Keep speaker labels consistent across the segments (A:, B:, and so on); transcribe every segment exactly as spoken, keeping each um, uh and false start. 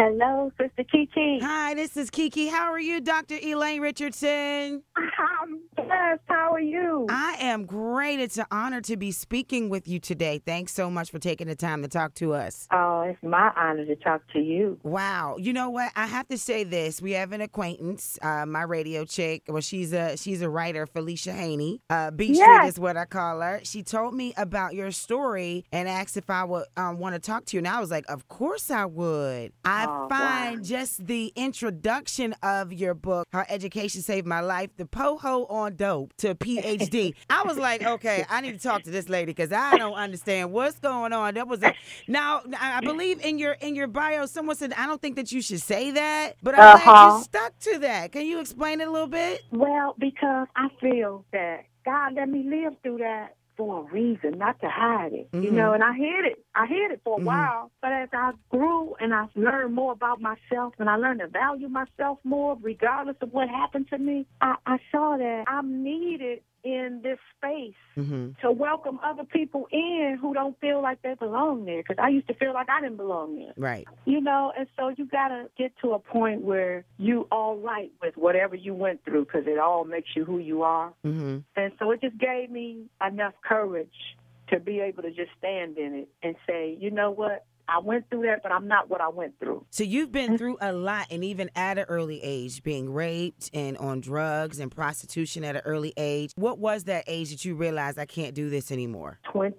A: Hello, Sister Kiki.
B: Hi, this is Kiki. How are you, Doctor Elaine Richardson?
A: I'm blessed. How are you?
B: I am great. It's an honor to be speaking with you today. Thanks so much for taking the time to talk to us.
A: Oh, it's my honor to talk to you.
B: Wow. You know what? I have to say this. We have an acquaintance, uh, my radio chick. Well, she's a she's a writer, Felicia Haney. Uh, Beach
A: Yes.
B: Street is what I call her. She told me about your story and asked if I would um, want to talk to you. And I was like, of course I would. I
A: Oh,
B: find
A: wow.
B: just the introduction of your book, How Education Saved My Life, the POHO on dope to P H D. I was like, okay, I need to talk to this lady because I don't understand what's going on. That was a, now I believe in your in your bio, someone said I don't think that you should say that, but I'm
A: Uh-huh.
B: glad you stuck to that. Can you explain it a little bit?
A: Well, because I feel that God let me live through that for a reason, not to hide it. You
B: Mhm.
A: know, and I hid it. I hid it for a
B: Mhm.
A: while. But as I grew and I learned more about myself and I learned to value myself more, regardless of what happened to me, I, I saw that I'm needed in this space
B: Mm-hmm.
A: to welcome other people in who don't feel like they belong there. Because I used to feel like I didn't belong there.
B: Right.
A: You know, and so you got to get to a point where you all right with whatever you went through because it all makes you who you are.
B: Mm-hmm.
A: And so it just gave me enough courage to be able to just stand in it and say, you know what? I went through that, but I'm not what I went through.
B: So you've been through a lot, and even at an early age, being raped and on drugs and prostitution at an early age. What was that age that you realized I can't do this anymore?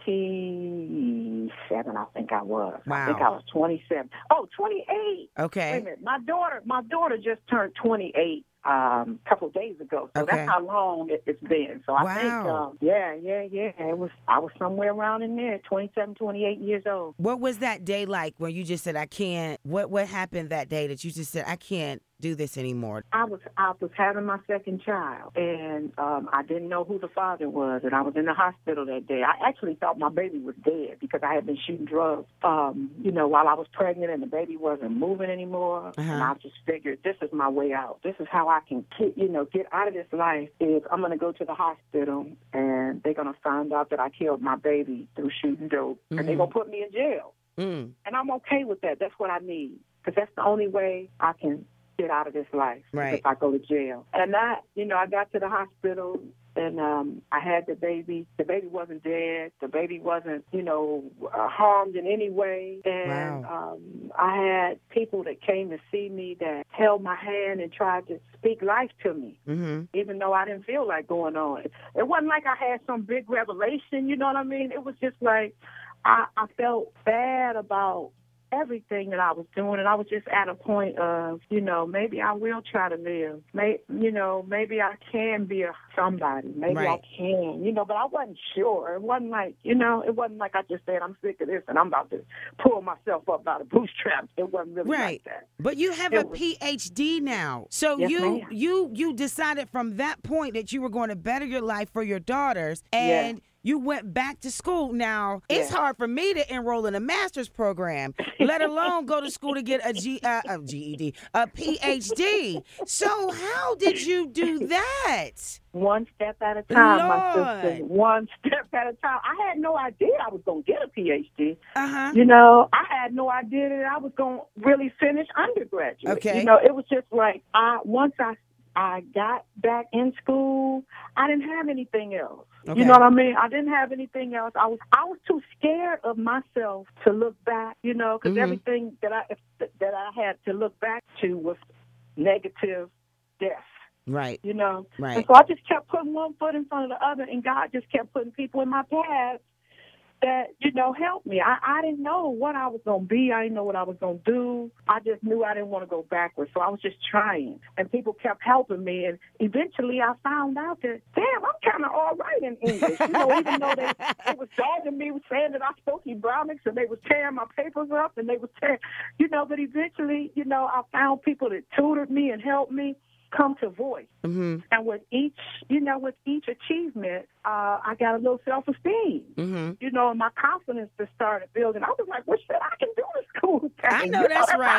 A: twenty-seven, I think I was.
B: Wow.
A: I think I was twenty-seven. Oh, twenty-eight.
B: Okay.
A: Wait a minute. My daughter, my daughter just turned twenty-eight um, a couple of days ago. So
B: Okay.
A: that's how long it, it's been. So I
B: Wow.
A: think, um, yeah, yeah, yeah. It was. I was somewhere around in there, twenty-seven, twenty-eight years old.
B: What was that day like when you just said, I can't? What what happened that day that you just said, I can't do this anymore?
A: I was I was having my second child, and um, I didn't know who the father was, and I was in the hospital that day. I actually thought my baby was dead because I had been shooting drugs, um, you know, while I was pregnant, and the baby wasn't moving anymore.
B: Uh-huh.
A: And I just figured, this is my way out. This is how I can, get, you know, get out of this life. Is I'm going to go to the hospital, and they're going to find out that I killed my baby through shooting dope,
B: Mhm.
A: and they're going to put me in jail.
B: Mm.
A: And I'm okay with that. That's what I need, because that's the only way I can get out of this life,
B: Right.
A: if I go to jail. And I, you know, I got to the hospital, and um, I had the baby. The baby wasn't dead. The baby wasn't, you know, uh, harmed in any way. And
B: Wow.
A: um, I had people that came to see me that held my hand and tried to speak life to me,
B: Mm-hmm.
A: even though I didn't feel like going on. It wasn't like I had some big revelation, you know what I mean? It was just like I, I felt bad about everything that I was doing, and I was just at a point of, you know, maybe I will try to live. May, you know, maybe I can be a somebody. Maybe
B: Right.
A: I can, you know, but I wasn't sure. It wasn't like, you know, it wasn't like I just said, I'm sick of this and I'm about to pull myself up out of bootstraps. It wasn't really
B: Right.
A: like that.
B: But you have
A: It
B: a
A: was-
B: P H D now. So
A: Yes,
B: you
A: ma'am.
B: you you decided from that point that you were going to better your life for your daughters, and you went back to school. Now, it's
A: Yeah.
B: hard for me to enroll in a master's program, let alone go to school to get a G, uh, a G E D, a P H D. So how did you do that?
A: One step at a time, my
B: Lord.
A: sister. One step at a time. I had no idea I was going to get a P H D.
B: Uh-huh.
A: You know, I had no idea that I was going to really finish undergraduate.
B: Okay.
A: You know, it was just like, I once I I got back in school, I didn't have anything else.
B: Okay.
A: You know what I mean? I didn't have anything else. I was I was too scared of myself to look back, you know, because
B: Mhm.
A: everything that I that I had to look back to was negative death.
B: Right.
A: You know,
B: Right.
A: and so I just kept putting one foot in front of the other, and God just kept putting people in my path that, you know, helped me. I, I didn't know what I was going to be. I didn't know what I was going to do. I just knew I didn't want to go backwards, so I was just trying. And people kept helping me, and eventually I found out that, damn, I'm kind of all right in English. You know, even though they, they was dogging me, saying that I spoke Ebonics, and they was tearing my papers up, and they was tearing, you know, but eventually, you know, I found people that tutored me and helped me come to voice.
B: Mm-hmm.
A: And with each, you know, with each achievement, uh, I got a little self-esteem.
B: Mm-hmm.
A: You know, and my confidence just started building. I was like, well, shit, I can do this cool thing.
B: I know
A: You
B: that's
A: what I
B: right.
A: mean?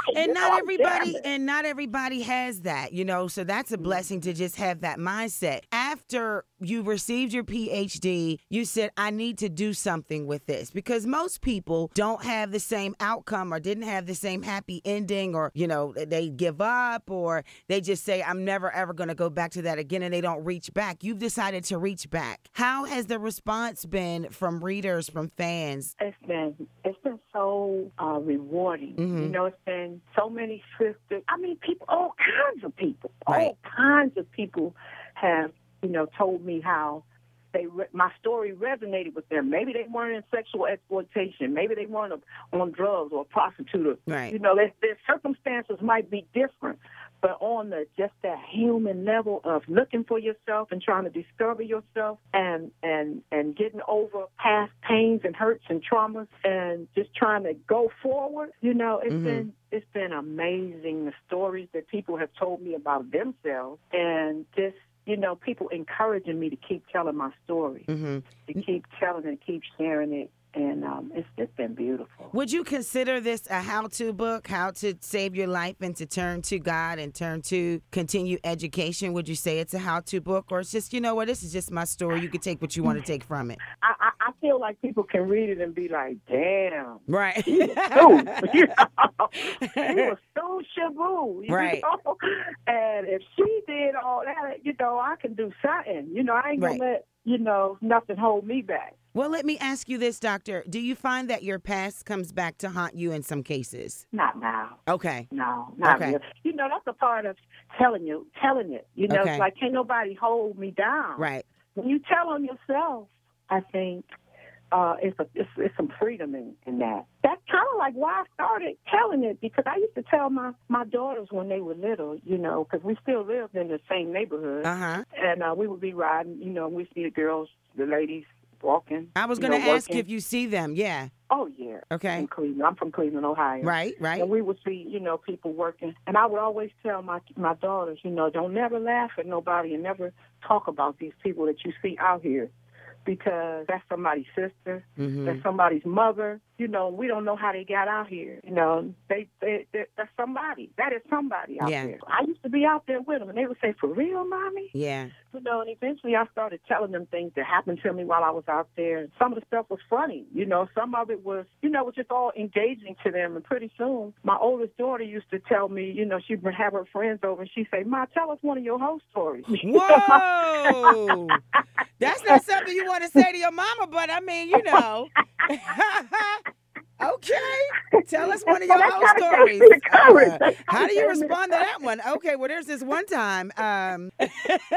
B: and
A: You
B: not
A: know, I'm
B: everybody
A: jamming.
B: and not everybody has that, you know, so that's a blessing to just have that mindset. After you received your P H D, you said, I need to do something with this, because most people don't have the same outcome or didn't have the same happy ending, or, you know, they give up, or they just say, I'm never ever going to go back to that again, and they don't reach back. You've decided to reach back. How has the response been from readers, from fans?
A: It's been it's been so uh, rewarding.
B: Mm-hmm.
A: You know, it's been so many sisters. I mean, people, all kinds of people,
B: Right.
A: all kinds of people have, you know, told me how they re- my story resonated with them. Maybe they weren't in sexual exploitation. Maybe they weren't a, on drugs or a prostitute.
B: Right.
A: You know, their, their circumstances might be different, but on the just that human level of looking for yourself and trying to discover yourself, and and and getting over past pains and hurts and traumas, and just trying to go forward. You know, it's
B: Mm-hmm.
A: been it's been amazing, the stories that people have told me about themselves, and just, you know, people encouraging me to keep telling my story,
B: Mm-hmm.
A: to keep telling it, keep sharing it. And um, it's just been beautiful.
B: Would you consider this a how-to book, how to save your life and to turn to God and turn to continue education? Would you say it's a how-to book, or it's just, you know what, this is just my story. You can take what you want to take from it.
A: I, I, I feel like people can read it and be like, damn.
B: Right.
A: He was so, you know, he was so shaboo, you
B: Right.
A: know? And if she did all that, you know, I can do something. You know, I ain't going
B: Right.
A: to let, you know, nothing hold me back.
B: Well, let me ask you this, Doctor. Do you find that your past comes back to haunt you in some cases?
A: Not now.
B: Okay.
A: No, not
B: Okay.
A: really. You know, that's a part of telling you, telling it. You know,
B: Okay.
A: it's like, can't nobody hold me down.
B: Right.
A: When you tell on yourself, I think uh, it's, a, it's, it's some freedom in, in that. That's kind of like why I started telling it, because I used to tell my, my daughters when they were little, you know, because we still lived in the same neighborhood.
B: Uh-huh.
A: And uh, we would be riding, you know, and we see the girls, the ladies walking.
B: I was
A: you
B: going to
A: know,
B: ask
A: working.
B: if you see them. Yeah.
A: Oh, yeah.
B: Okay.
A: In Cleveland. I'm from Cleveland, Ohio.
B: Right, right.
A: And we would see, you know, people working. And I would always tell my my daughters, you know, don't never laugh at nobody and never talk about these people that you see out here, because that's somebody's sister,
B: Mm-hmm.
A: that's somebody's mother. You know, we don't know how they got out here. You know, they, they, they that's somebody. That is somebody out
B: Yeah.
A: there. I used to be out there with them, and they would say, "For real, mommy?"
B: Yeah.
A: You know, and eventually I started telling them things that happened to me while I was out there. And some of the stuff was funny. You know, some of it was, you know, it was just all engaging to them. And pretty soon, my oldest daughter used to tell me, you know, she'd have her friends over, and she'd say, "Ma, tell us one of your whole stories."
B: Whoa! That's not something you want to say to your mama, but I mean, you know. Okay. Tell us one of your
A: Well, that
B: whole
A: kinda
B: stories.
A: gave me the courage.
B: Uh,
A: That
B: how
A: kinda
B: do you
A: gave me the
B: respond to that one? Okay, well, there's this one time. Um, but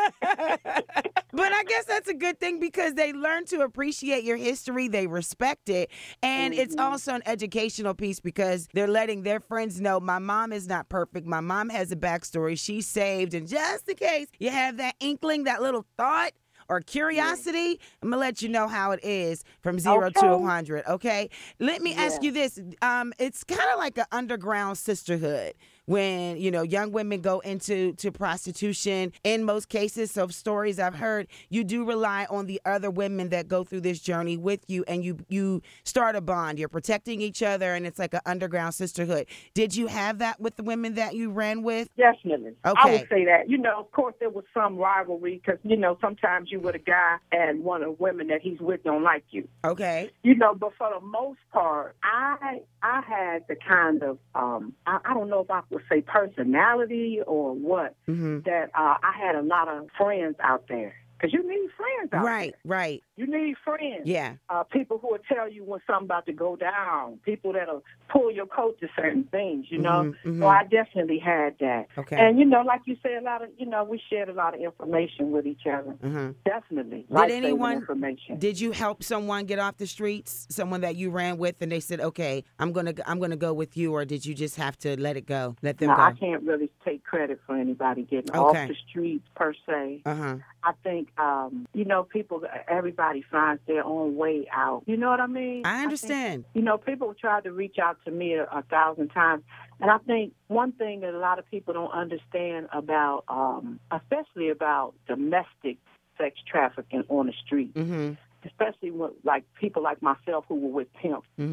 B: I guess that's a good thing, because they learn to appreciate your history. They respect it. And it's
A: Mhm.
B: also an educational piece, because they're letting their friends know, my mom is not perfect. My mom has a backstory. She's saved. And just in case you have that inkling, that little thought or curiosity, I'm going to let you know how it is from zero
A: Okay.
B: to one hundred, okay? Let me ask
A: Yeah.
B: you this. Um, it's kind of like an underground sisterhood when, you know, young women go into to prostitution. In most cases, of stories I've heard, you do rely on the other women that go through this journey with you, and you you start a bond. You're protecting each other, and it's like an underground sisterhood. Did you have that with the women that you ran with?
A: Definitely. I
B: Okay.
A: would say that. You know, of course, there was some rivalry, because, you know, sometimes you with a guy and one of the women that he's with don't like you.
B: Okay.
A: You know, but for the most part, I I had the kind of, um, I, I don't know if I would say personality or what,
B: Mm-hmm.
A: that uh, I had a lot of friends out there. Because you need friends out
B: Right,
A: there.
B: right.
A: You need friends.
B: Yeah.
A: Uh, people who will tell you when something's about to go down. People that'll pull your coat to certain things, you know.
B: Mhm, mhm.
A: So I definitely had that.
B: Okay.
A: And, you know, like you said, a lot of, you know, we shared a lot of information with each other.
B: Mhm.
A: Definitely.
B: Did
A: Life-saving
B: anyone-
A: information.
B: Did you help someone get off the streets? Someone that you ran with, and they said, "Okay, I'm gonna, I'm gonna go with you," or did you just have to let it go, let them
A: No,
B: go?
A: I can't really take credit for anybody getting
B: Okay.
A: off the streets per se.
B: Uh huh.
A: I think, um, you know, people, everybody finds their own way out. You know what I mean?
B: I
A: think,
B: understand.
A: you know, people try to reach out to me a, a thousand times. And I think one thing that a lot of people don't understand about, um, especially about domestic sex trafficking on the street,
B: Mm-hmm.
A: especially with, like, people like myself who were with pimps.
B: Mm-hmm.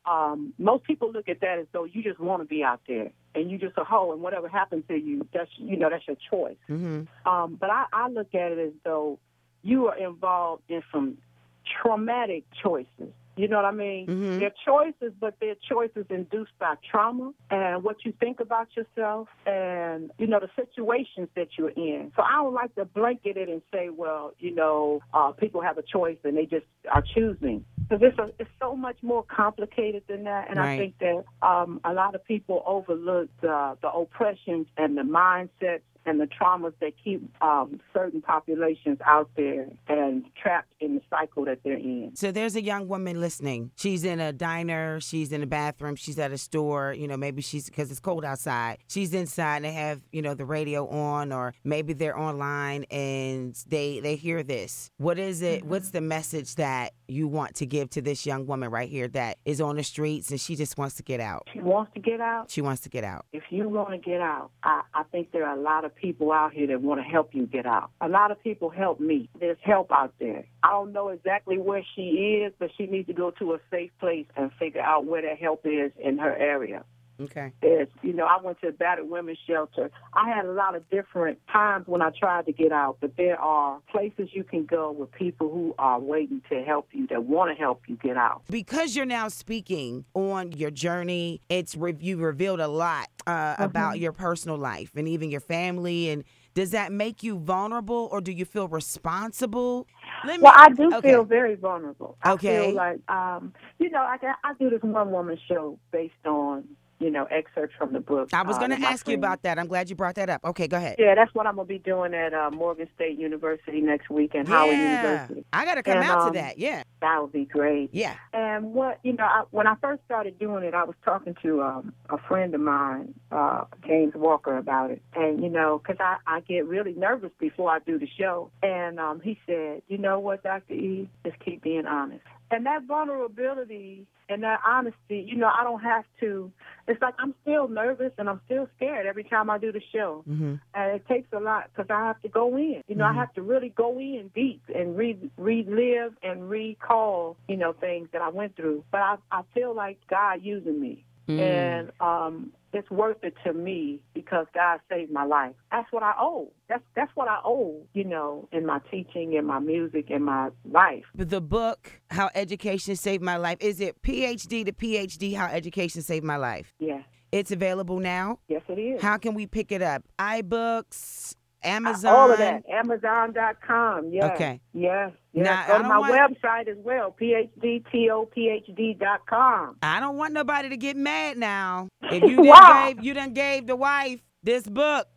A: um, most people look at that as though you just want to be out there and you just a hoe, and whatever happens to you, that's you know that's your choice.
B: Mm-hmm.
A: Um, but I, I look at it as though you are involved in some traumatic choices. You know what I mean?
B: Mm-hmm.
A: They're choices, but they're choices induced by trauma and what you think about yourself and, you know, the situations that you're in. So I don't like to blanket it and say, well, you know, uh, people have a choice and they just are choosing. Because it's, a, it's so much more complicated than that. And
B: Right.
A: I think that um, a lot of people overlook the, the oppressions and the mindsets and the traumas that keep um, certain populations out there and trapped in the cycle that they're in.
B: So there's a young woman listening. She's in a diner. She's in a bathroom. She's at a store. You know, maybe she's, because it's cold outside. She's inside and they have, you know, the radio on, or maybe they're online and they, they hear this. What is it? Mm-hmm. What's the message that you want to give to this young woman right here that is on the streets and she just wants to get out?
A: She wants to get out?
B: She wants to get out.
A: If you want to get out, I, I think there are a lot of people out here that want to help you get out. A lot of people help me. There's help out there. I don't know exactly where she is, but she needs to go to a safe place and figure out where that help is in her area.
B: Okay.
A: There's, you know, I went to a battered women's shelter. I had a lot of different times when I tried to get out, but there are places you can go with people who are waiting to help you, that want to help you get out.
B: Because you're now speaking on your journey, it's re- you revealed a lot uh, mm-hmm. about your personal life and even your family. And does that make you vulnerable, or do you feel responsible? Let me,
A: well, I do
B: okay.
A: feel very vulnerable. I
B: okay.
A: feel like, um, you know, I, I do this one-woman show based on, you know, excerpts from the book.
B: I was going to
A: uh,
B: ask you about that. I'm glad you brought that up. Okay, go ahead.
A: Yeah, that's what I'm going to be doing at uh, Morgan State University next week and
B: yeah.
A: Howard University.
B: I got to come
A: and,
B: out
A: um,
B: to that, yeah.
A: That would be great.
B: Yeah.
A: And what, you know, I, when I first started doing it, I was talking to um, a friend of mine, uh, James Walker, about it. And, you know, because I, I get really nervous before I do the show. And um, he said, you know what, Doctor E, just keep being honest. And that vulnerability and that honesty, you know, I don't have to, it's like I'm still nervous and I'm still scared every time I do the show.
B: Mm-hmm.
A: And it takes a lot because I have to go in. You know, mm-hmm. I have to really go in deep and re- relive and recall, you know, things that I went through. But I, I feel like God using me. Mm. And um, it's worth it to me because God saved my life. That's what I owe. That's that's what I owe, you know, in my teaching, in my music, in my life.
B: The book, How Education Saved My Life, is it P H D to P H D, How Education Saved My Life?
A: Yeah.
B: It's available now?
A: Yes, it is.
B: How can we pick it up? iBooks, Amazon?
A: All of that. Amazon dot com. Yeah.
B: Okay.
A: Yes. Yes.
B: Now,
A: Go to my
B: want,
A: website as well, P H D T O P H D dot com.
B: I don't want nobody to get mad now. If you done
A: wow.
B: gave, you done gave the wife this book.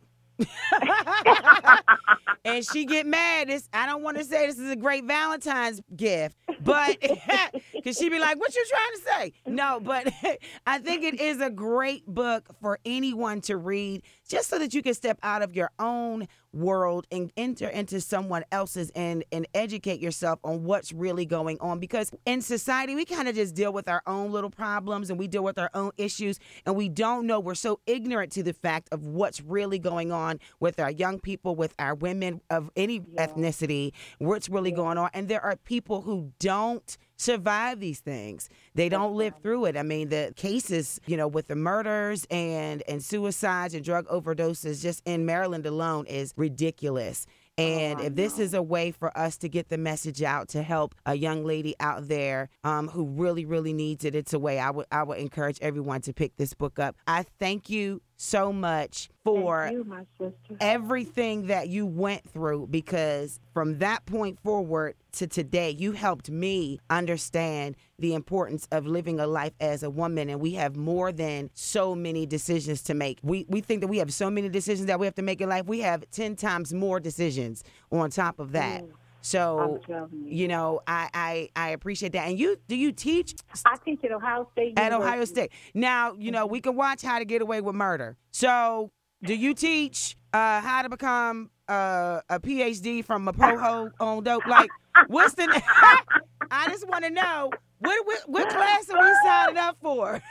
B: And she get mad. This, I don't want to say this is a great Valentine's gift, but because she be like, what you trying to say? No, but I think it is a great book for anyone to read, just so that you can step out of your own world and enter into someone else's and, and educate yourself on what's really going on. Because in society, we kind of just deal with our own little problems and we deal with our own issues, and we don't know. We're so ignorant to the fact of what's really going on with our young people, with our women of any yeah. ethnicity, what's really yeah. going on. And there are people who don't survive these things. They don't live through it. I mean, the cases, you know, with the murders and, and suicides and drug overdoses just in Maryland alone is ridiculous. And
A: oh,
B: if this is a way for us to get the message out to help a young lady out there um, who really, really needs it, it's a way I would I would encourage everyone to pick this book up. I thank you so much for
A: Thank you, my sister.
B: everything that you went through, because from that point forward to today, you helped me understand the importance of living a life as a woman. And we have more than so many decisions to make. We we think that we have so many decisions that we have to make in life. We have ten times more decisions on top of that. Mm. So, you. you know, I, I, I appreciate that. And you, do you teach?
A: I teach at Ohio State University.
B: At Ohio State. Now, you know, we can watch How to Get Away with Murder. So, do you teach uh, how to become uh, a P H D from a poho on dope? Like, what's the? I just want to know what, what what class are we signing up for?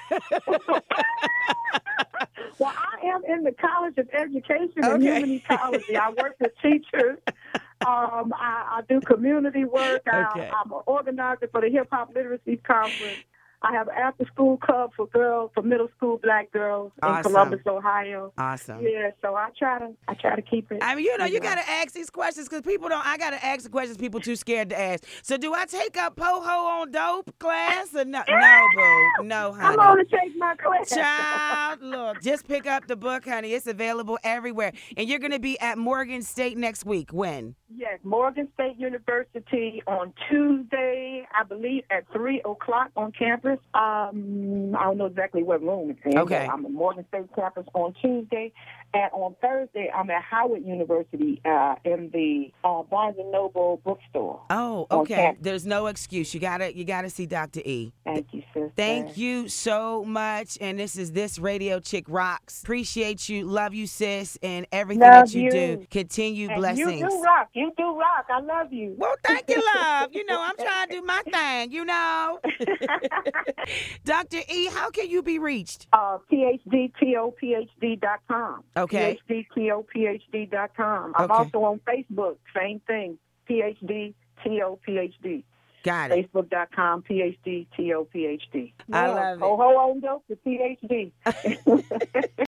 A: Well, I am in the College of Education and
B: okay.
A: Human Ecology. I work with teachers. Um, I, I do community work. I,
B: okay.
A: I'm an organizer for the Hip Hop Literacy Conference. I have an after-school club for girls, for middle school black girls in
B: Awesome.
A: Columbus, Ohio.
B: Awesome.
A: Yeah, so I try to, I try to keep it.
B: I mean, you know, you
A: know.
B: got to ask these questions because people don't, I got to ask the questions people too scared to ask. So do I take up Poho on dope class or no? No, boo. No, honey.
A: I'm going to take my class.
B: Child, look, just pick up the book, honey. It's available everywhere. And you're going to be at Morgan State next week. When?
A: Yes, Morgan State University on Tuesday, I believe, at three o'clock on campus. Um, I don't know exactly what room it's in.
B: Okay.
A: I'm at Morgan State campus on Tuesday. And on Thursday, I'm at Howard University uh, in the uh, Barnes and Noble bookstore.
B: Oh,
A: on
B: okay.
A: campus.
B: There's no excuse. You gotta, you gotta see Doctor E.
A: Thank you, sister.
B: Thank you so much. And this is This Radio Chick Rocks. Appreciate you. Love you, sis, and everything
A: Love
B: that you,
A: you.
B: do. Continue
A: And
B: blessings.
A: you do rock. You do rock. I love you.
B: Well, thank you, love. You know, I'm trying to do my thing, you know. Doctor E, how can you be reached?
A: Uh, P H D T O P H D dot com.
B: Okay.
A: P H D T O P H D dot com. I'm
B: Okay.
A: also on Facebook. Same thing. P H D T O P H D.
B: Got it.
A: Facebook dot com. P H D T O P H D.
B: I love it.
A: Ho ho on dope to P H D.